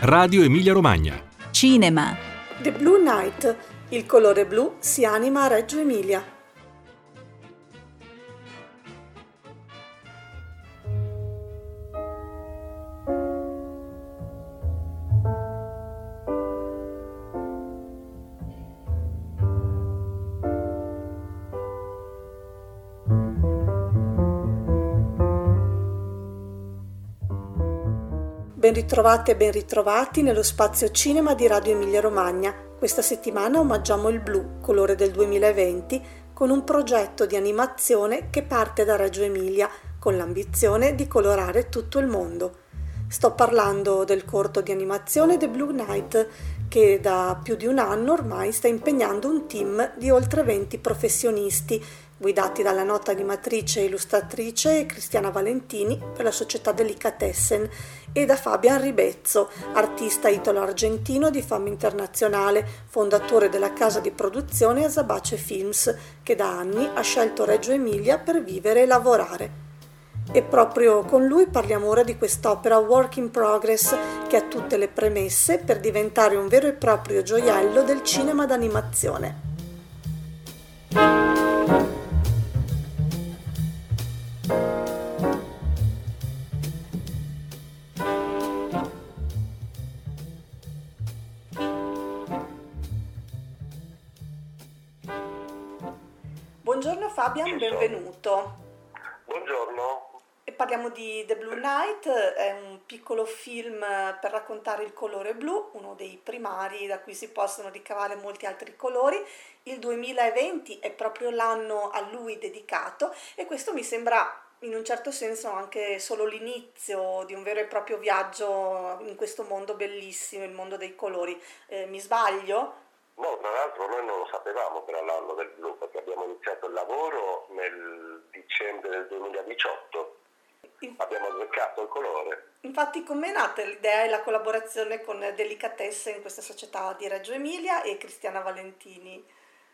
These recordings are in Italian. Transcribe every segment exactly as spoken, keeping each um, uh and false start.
Radio Emilia Romagna. Cinema. The Blue Knight, il colore blu si anima a Reggio Emilia. Ben ritrovate e ben ritrovati nello spazio cinema di Radio Emilia Romagna. Questa settimana omaggiamo il blu, colore del duemilaventi, con un progetto di animazione che parte da Reggio Emilia, con l'ambizione di colorare tutto il mondo. Sto parlando del corto di animazione The Blue Knight, che da più di un anno ormai sta impegnando un team di oltre venti professionisti, guidati dalla nota animatrice e illustratrice Cristiana Valentini per la società Delicatessen e da Fabian Ribezzo, artista italo-argentino di fama internazionale, fondatore della casa di produzione Azabache Films, che da anni ha scelto Reggio Emilia per vivere e lavorare. E proprio con lui parliamo ora di quest'opera work in progress che ha tutte le premesse per diventare un vero e proprio gioiello del cinema d'animazione. Buongiorno Fabian, benvenuto. Buongiorno. E parliamo di The Blue Knight, è un piccolo film per raccontare il colore blu, uno dei primari da cui si possono ricavare molti altri colori. Il duemilaventi è proprio l'anno a lui dedicato e questo mi sembra in un certo senso anche solo l'inizio di un vero e proprio viaggio in questo mondo bellissimo, il mondo dei colori. Eh, mi sbaglio? No, tra l'altro noi non lo sapevamo che era l'anno del blu, perché abbiamo iniziato il lavoro nel dicembre del duemiladiciotto, in... abbiamo azzeccato il colore. Infatti com'è nata l'idea e la collaborazione con Delicatessen in questa società di Reggio Emilia e Cristiana Valentini?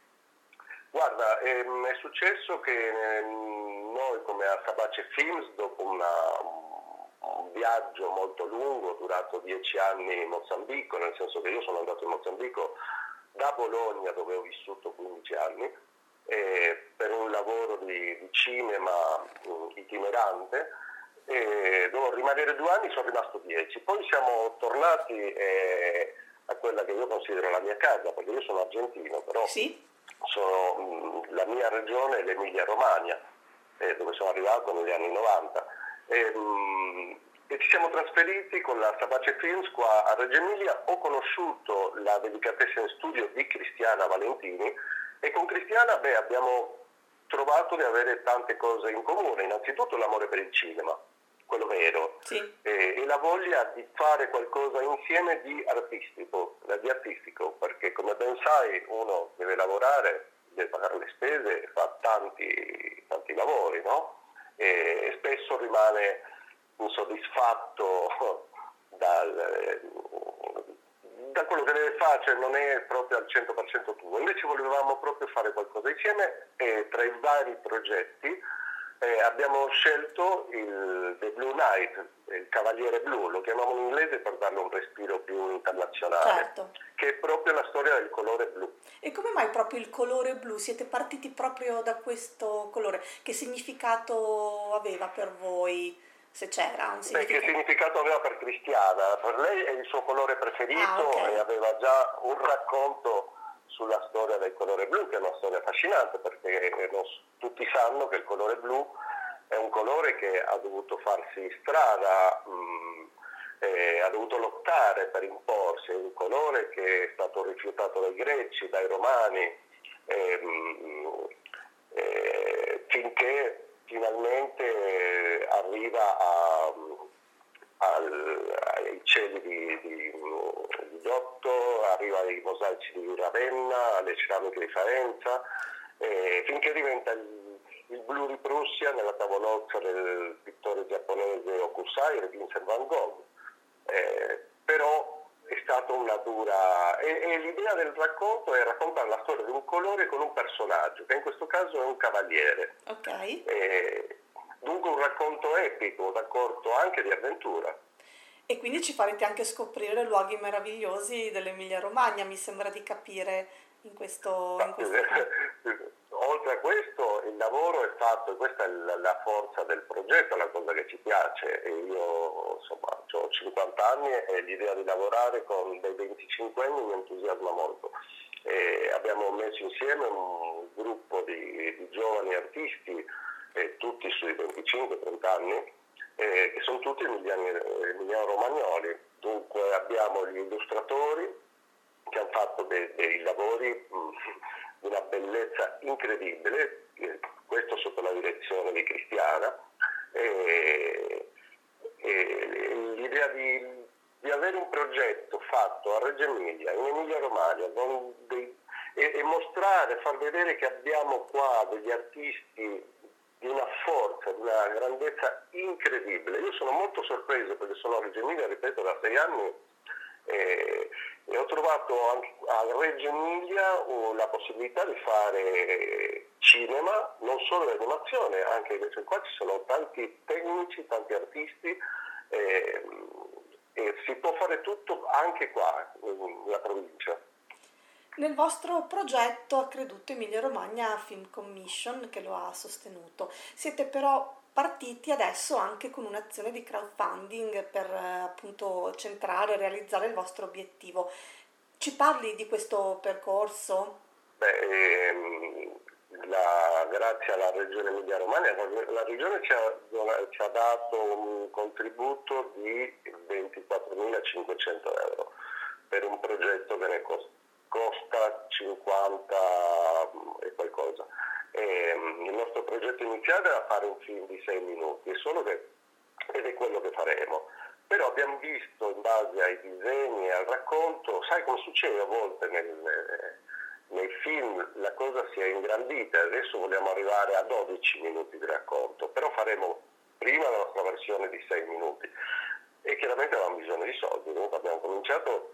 Guarda, ehm, è successo che ehm, noi come Azabache Films, dopo una, un viaggio molto lungo, durato dieci anni in Mozambico, nel senso che io sono andato in Mozambico da Bologna, dove ho vissuto quindici anni, eh, per un lavoro di, di cinema um, itinerante, e dovevo rimanere due anni, sono rimasto dieci. Poi siamo tornati eh, a quella che io considero la mia casa, perché io sono argentino, però sì? sono, um, la mia regione è l'Emilia Romagna, eh, dove sono arrivato negli anni novanta. E, um, E ci siamo trasferiti con la Azabache Films qua a Reggio Emilia. Ho conosciuto la Delicatessen Studio di Cristiana Valentini e con Cristiana beh, abbiamo trovato di avere tante cose in comune. Innanzitutto l'amore per il cinema, quello vero, sì. e, e la voglia di fare qualcosa insieme di artistico, di artistico, perché come ben sai uno deve lavorare, deve pagare le spese, fa tanti, tanti lavori, no? E, e spesso rimane insoddisfatto dal, da quello che deve fare, cioè non è proprio al cento per cento tuo. Invece volevamo proprio fare qualcosa insieme e tra i vari progetti eh, abbiamo scelto il The Blue Knight, il Cavaliere Blu, lo chiamiamo in inglese per darle un respiro più internazionale, Certo. Che è proprio la storia del colore blu. E come mai proprio il colore blu? Siete partiti proprio da questo colore? Che significato aveva per voi? Se c'era un significato. Beh, che significato aveva per Cristiana? Per lei è il suo colore preferito. Ah, okay. E aveva già un racconto sulla storia del colore blu, che è una storia affascinante, perché non, tutti sanno che il colore blu è un colore che ha dovuto farsi strada, mh, eh, ha dovuto lottare per imporsi, è un colore che è stato rifiutato dai greci, dai romani, eh, mh, eh, finché finalmente arriva a, al, ai cieli di, di, di Giotto, arriva ai mosaici di Ravenna, alle ceramiche di Faenza, eh, finché diventa il, il blu di Prussia nella tavolozza del pittore giapponese Hokusai e Vincent van Gogh. Eh, però è stata una dura... E, e l'idea del racconto è raccontare la storia di un colore con un personaggio, che in questo caso è un cavaliere. Ok. Eh, dunque un racconto epico, un racconto anche di avventura. E quindi ci farete anche scoprire luoghi meravigliosi dell'Emilia Romagna, mi sembra di capire in questo, in questo film. Oltre a questo il lavoro è fatto, e questa è la, la forza del progetto, la cosa che ci piace, e io insomma ho cinquanta anni e l'idea di lavorare con dei venticinque anni mi entusiasma molto. E abbiamo messo insieme un gruppo di, di giovani artisti, eh, tutti sui venticinque trenta anni, eh, che sono tutti emiliani, emiliano-romagnoli. Dunque abbiamo gli illustratori che hanno fatto dei, dei lavori mh, di una bellezza incredibile, eh, questo sotto la direzione di Cristiana, e, e l'idea di, di avere un progetto fatto a Reggio Emilia, in Emilia Romagna, con dei, e, e mostrare, far vedere che abbiamo qua degli artisti di una forza, di una grandezza incredibile. Io sono molto sorpreso perché sono a Reggio Emilia, ripeto, da sei anni, e, e ho trovato anche a Reggio Emilia uh, la possibilità di fare cinema, non solo l'animazione, anche invece qua ci sono tanti tecnici, tanti artisti, e, e si può fare tutto anche qua, nella provincia. Nel vostro progetto ha creduto Emilia Romagna Film Commission, che lo ha sostenuto. Siete però partiti adesso anche con un'azione di crowdfunding per eh, appunto centrare e realizzare il vostro obiettivo. Ci parli di questo percorso? Beh, ehm, la, grazie alla Regione Emilia Romagna, la Regione ci ha, ci ha dato un contributo di ventiquattromilacinquecento euro per un progetto che ne costa costa cinquanta e qualcosa. E, um, il nostro progetto iniziale era fare un film di sei minuti, solo che, ed è quello che faremo. Però abbiamo visto, in base ai disegni e al racconto, sai come succede a volte nel, nei film, la cosa si è ingrandita, adesso vogliamo arrivare a dodici minuti di racconto, però faremo prima la nostra versione di sei minuti e chiaramente avevamo bisogno di soldi, dunque abbiamo cominciato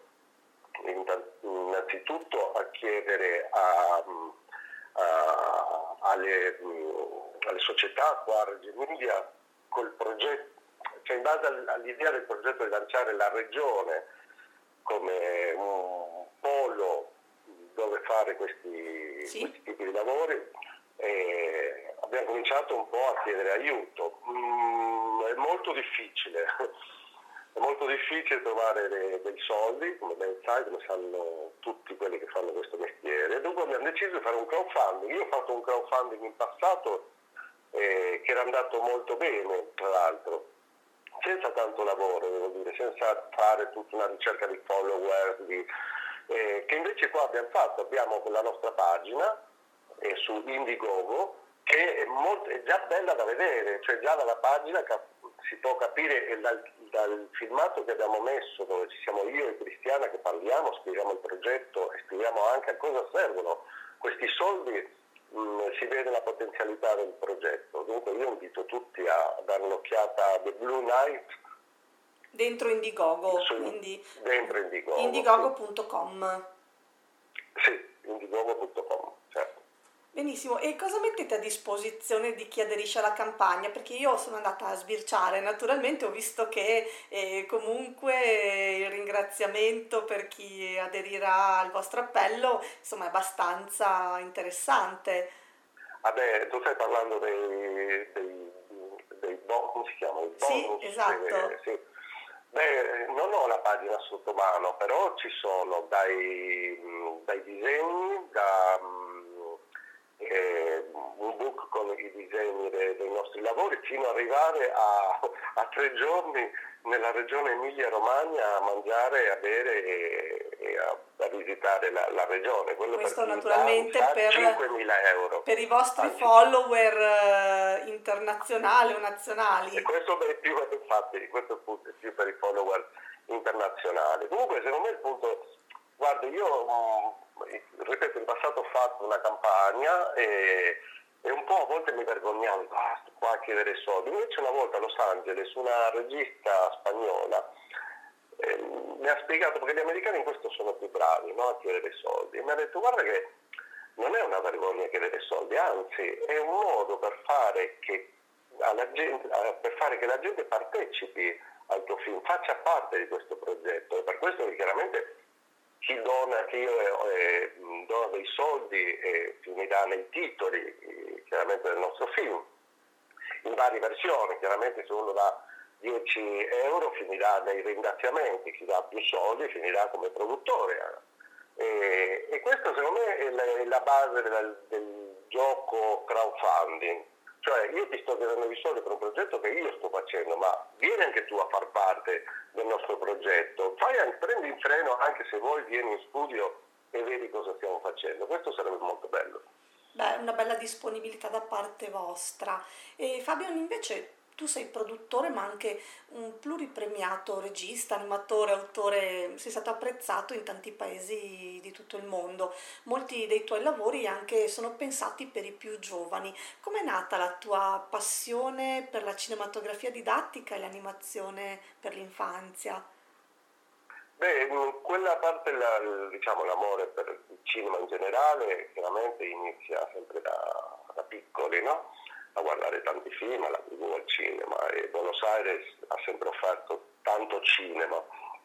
innanzitutto a chiedere a, a, alle, alle società qua a Reggio Emilia col progetto, cioè in base all'idea del progetto di lanciare la regione come un polo dove fare questi, sì. questi tipi di lavori, e abbiamo cominciato un po' a chiedere aiuto. Mm, è molto difficile. È molto difficile trovare dei, dei soldi, come ben sai, come sanno tutti quelli che fanno questo mestiere. Dunque abbiamo deciso di fare un crowdfunding. Io ho fatto un crowdfunding in passato eh, che era andato molto bene, tra l'altro, senza tanto lavoro, devo dire, senza fare tutta una ricerca di follower, di, eh, che invece qua abbiamo fatto. Abbiamo la nostra pagina eh, su Indiegogo, che è, molto, è già bella da vedere, cioè già dalla pagina cap- si può capire e dal, dal filmato che abbiamo messo, dove ci siamo io e Cristiana che parliamo, spieghiamo il progetto e spieghiamo anche a cosa servono questi soldi, mh, si vede la potenzialità del progetto. Dunque io invito tutti a dare un'occhiata a The Blue Night dentro Indiegogo, su, quindi dentro Indiegogo, indiegogo punto com. Sì, indiegogo punto com, certo. Benissimo, e cosa mettete a disposizione di chi aderisce alla campagna? Perché io sono andata a sbirciare, naturalmente ho visto che eh, comunque il ringraziamento per chi aderirà al vostro appello, insomma, è abbastanza interessante. Vabbè, tu stai parlando dei, dei, dei bonus, come si chiama? Il Sì, bonus, esatto. eh, sì. Beh, non ho la pagina sotto mano, però ci sono dai, dai disegni, da eh, un book con i disegni dei, dei nostri lavori, fino ad arrivare a, a tre giorni nella regione Emilia Romagna a mangiare, a bere e, e a, a visitare la, la regione. Quello Questo per naturalmente per, cinquemila euro. Per i vostri Anzi, follower eh, internazionali o nazionali. E questo è più, infatti, questo è più per i follower internazionali. Comunque, secondo me il punto, guarda, io mh, ripeto, in passato ho fatto una campagna e, e un po' a volte mi vergognavo, ah, sto qua a chiedere soldi. Invece una volta a Los Angeles una regista spagnola eh, mi ha spiegato, perché gli americani in questo sono più bravi, no, a chiedere soldi, e mi ha detto guarda che non è una vergogna chiedere soldi, anzi è un modo per fare che alla gente, per fare che la gente partecipi al tuo film, faccia parte di questo progetto, e per questo che chiaramente chi dona, chi eh, dona dei soldi eh, finirà nei titoli eh, chiaramente del nostro film, in varie versioni. Chiaramente se uno dà dieci euro finirà nei ringraziamenti, chi dà più soldi finirà come produttore. E, e questo secondo me è la, è la base del, del gioco crowdfunding. Cioè io ti sto chiedendo i soldi per un progetto che io sto facendo, ma vieni anche tu a far parte del nostro progetto, fai, prendi il freno anche se vuoi, vieni in studio e vedi cosa stiamo facendo. Questo sarebbe molto bello. Beh, una bella disponibilità da parte vostra. E Fabian, invece tu sei produttore ma anche un pluripremiato regista, animatore, autore, sei stato apprezzato in tanti paesi di tutto il mondo. Molti dei tuoi lavori anche sono pensati per i più giovani. Com'è nata la tua passione per la cinematografia didattica e l'animazione per l'infanzia? Beh, quella parte, la, diciamo, l'amore per il cinema in generale chiaramente inizia sempre da, da piccoli, no? A guardare tanti film, alla tivù, al cinema, e Buenos Aires ha sempre offerto tanto cinema.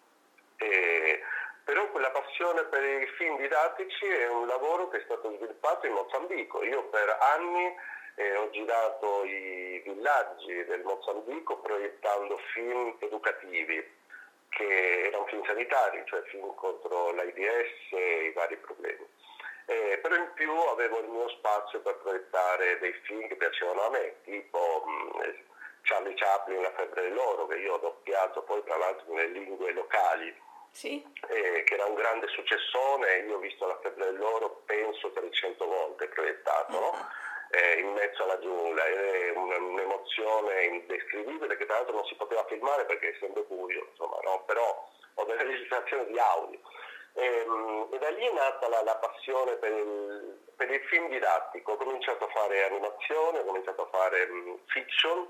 E, però quella passione per i film didattici è un lavoro che è stato sviluppato in Mozambico. Io per anni eh, ho girato i villaggi del Mozambico proiettando film educativi, che erano film sanitari, cioè film contro l'AIDS e i vari problemi. Eh, però in più avevo il mio spazio per proiettare dei film che piacevano a me, tipo mh, Charlie Chaplin, La febbre dell'oro, che io ho doppiato poi tra l'altro nelle lingue locali, sì. eh, che era un grande successone. Io ho visto La febbre dell'oro penso trecento volte proiettato, uh-huh. no? eh, in mezzo alla giungla, è un'emozione indescrivibile che tra l'altro non si poteva filmare perché è sempre buio, insomma, no? Però ho delle registrazioni di audio. E, e da lì è nata la, la passione per il, per il film didattico. Ho cominciato a fare animazione, ho cominciato a fare um, fiction,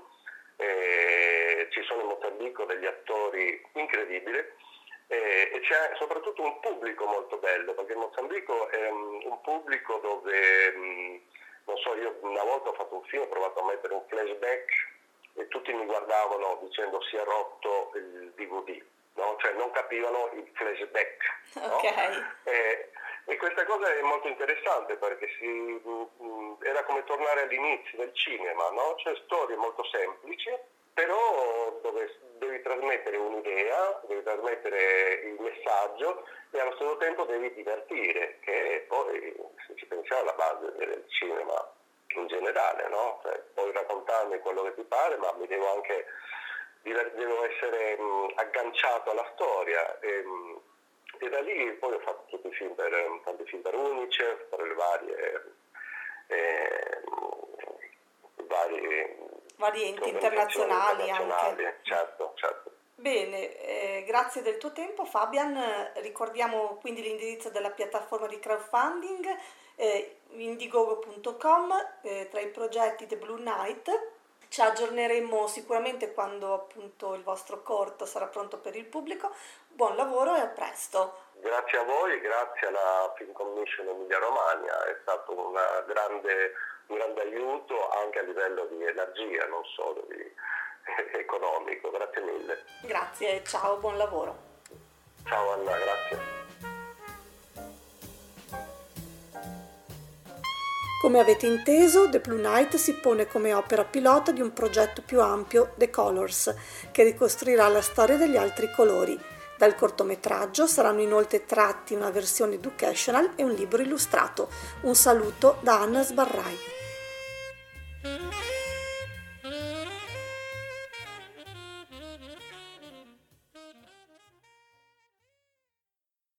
e ci sono in Mozambico degli attori incredibili e, e c'è soprattutto un pubblico molto bello, perché il Mozambico è un, un pubblico dove, um, non so, io una volta ho fatto un film, ho provato a mettere un flashback e tutti mi guardavano dicendo si è rotto il D V D. No? Cioè non capivano il flashback, no? Okay. E, e questa cosa è molto interessante perché si, mh, era come tornare all'inizio del cinema, no? Cioè storie molto semplici, però dove devi trasmettere un'idea, devi trasmettere il messaggio e allo stesso tempo devi divertire, che poi, se ci pensiamo, è la base del cinema in generale, no? Cioè, puoi raccontarmi quello che ti pare, ma mi devo anche devo essere mh, agganciato alla storia e, mh, e da lì poi ho fatto tutti i film per, tanti film per Unicef, per le varie eh, vari, vari enti internazionali, internazionali anche. Certo, certo. Bene, eh, grazie del tuo tempo Fabian. Ricordiamo quindi l'indirizzo della piattaforma di crowdfunding eh, indiegogo punto com, eh, tra i progetti The Blue Night. Ci aggiorneremo sicuramente quando appunto il vostro corto sarà pronto per il pubblico. Buon lavoro e a presto. Grazie a voi, grazie alla Film Commission Emilia Romagna, è stato una grande, un grande aiuto anche a livello di energia, non solo di, eh, economico. Grazie mille. Grazie, ciao, buon lavoro. Ciao Anna, grazie. Come avete inteso, The Blue Night si pone come opera pilota di un progetto più ampio, The Colors, che ricostruirà la storia degli altri colori. Dal cortometraggio saranno inoltre tratti una versione educational e un libro illustrato. Un saluto da Anna Sbarrai.